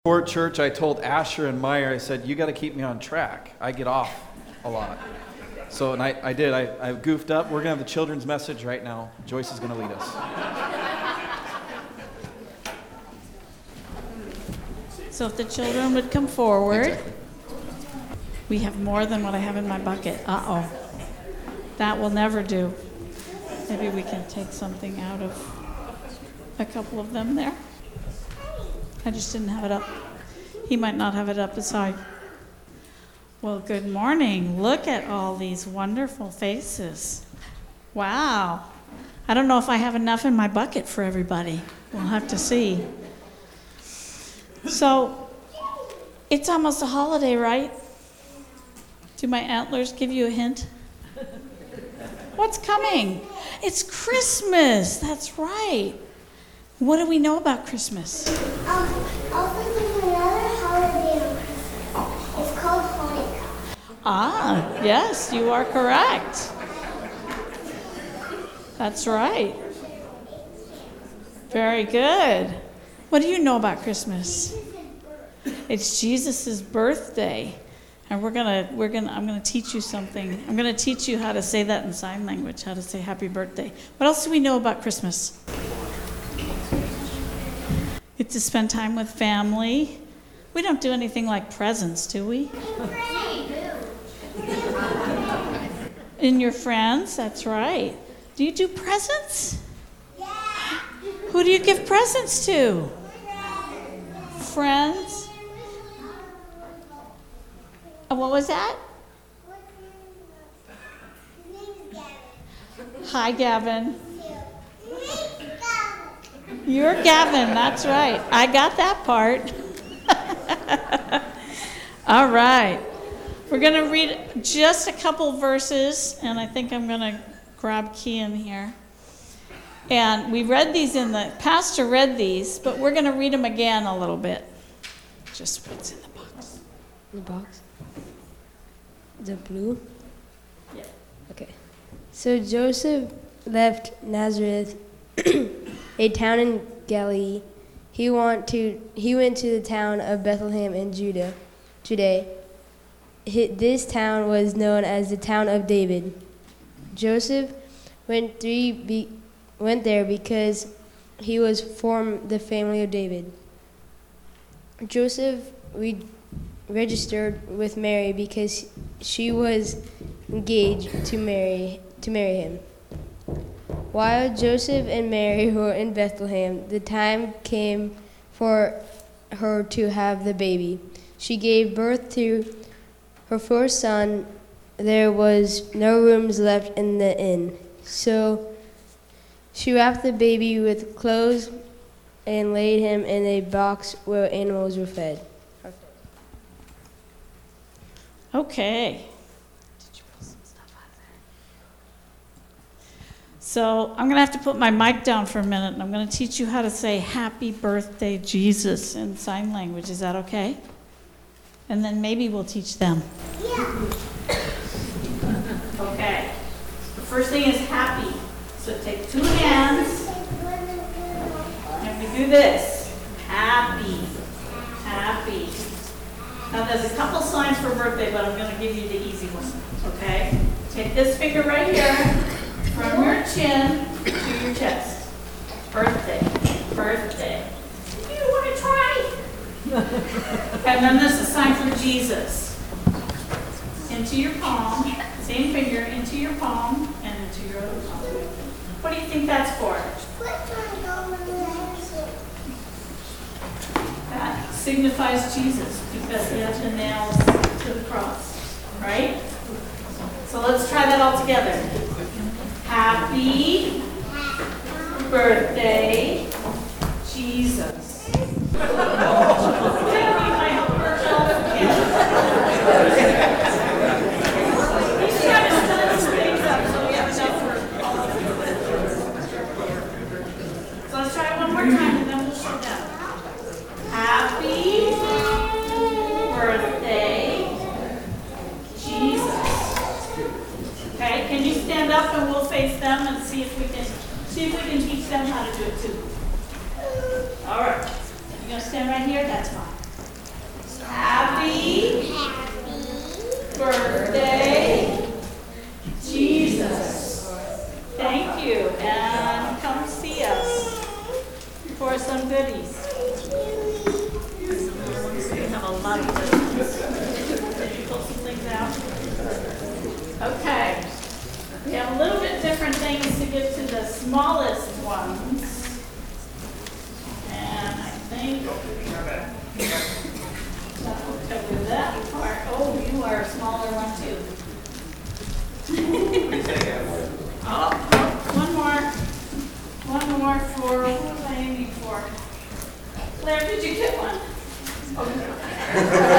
Before church, I told Asher and Meyer, I said, you got to keep me on track. I get off a lot. So, and I did. I goofed up. We're going to have the children's message right now. Joyce is going to lead us. So if the children would come forward. Exactly. We have more than what I have in my bucket. Uh-oh. That will never do. Maybe we can take something out of a couple of them there. I just didn't have it up. He might not have it up as high. Well, good morning. Look at all these wonderful faces. Wow. I don't know if I have enough in my bucket for everybody. We'll have to see. So, it's almost a holiday, right? Do my antlers give you a hint? What's coming? It's Christmas. That's right. What do we know about Christmas? Also, there's another holiday on Christmas. It's called Hanukkah. Ah, yes, you are correct. That's right. Very good. What do you know about Christmas? It's Jesus' birthday. And I'm gonna teach you something. I'm gonna teach you how to say that in sign language, how to say happy birthday. What else do we know about Christmas? Get to spend time with family. We don't do anything like presents, do we? In your friends, that's right. Do you do presents? Yeah. Who do you give presents to? Friends? What was that? Hi, Gavin. You're Gavin, that's right. I got that part. All right. We're going to read just a couple verses, and I think I'm going to grab Kian here. And we read these Pastor read these, but we're going to read them again a little bit. Just what's in the box. The box? The blue? Yeah. Okay. So Joseph left Nazareth, a town in Galilee. He went to the town of Bethlehem in Judea. This town was known as the town of David. Joseph went there because he was from the family of David. Joseph registered with Mary because she was engaged to marry him. While Joseph and Mary were in Bethlehem, the time came for her to have the baby. She gave birth to her first son. There was no rooms left in the inn, so she wrapped the baby with clothes and laid him in a box where animals were fed. Okay. So I'm going to have to put my mic down for a minute, and I'm going to teach you how to say Happy Birthday, Jesus in sign language. Is that okay? And then maybe we'll teach them. Yeah. Okay. The first thing is happy. So take two hands, and we do this. Happy. Happy. Now there's a couple signs for birthday, but I'm going to give you the easy one. Okay? Take this finger right here. From your chin to your chest. Birthday. Birthday. You want to try? And then this is a sign for Jesus. Into your palm. Same finger into your palm and into your other palm. What do you think that's for? That signifies Jesus because he has the nails to the cross. Right? So let's try that all together. Happy birthday, Jesus. So let's try it one more time and then we'll shut down. Happy birthday, Jesus. Okay, can you stand up and we'll face them and see if we can teach them how to do it too. All right. You're going to stand right here? That's fine. naughty business. Did you pull some things out? Okay. We have a little bit different things to give to the smallest ones. And I think that will cover that part. Oh, you are a smaller one too. Oh, one more. One more for, what was I aiming for? Claire, did you get one? Okay.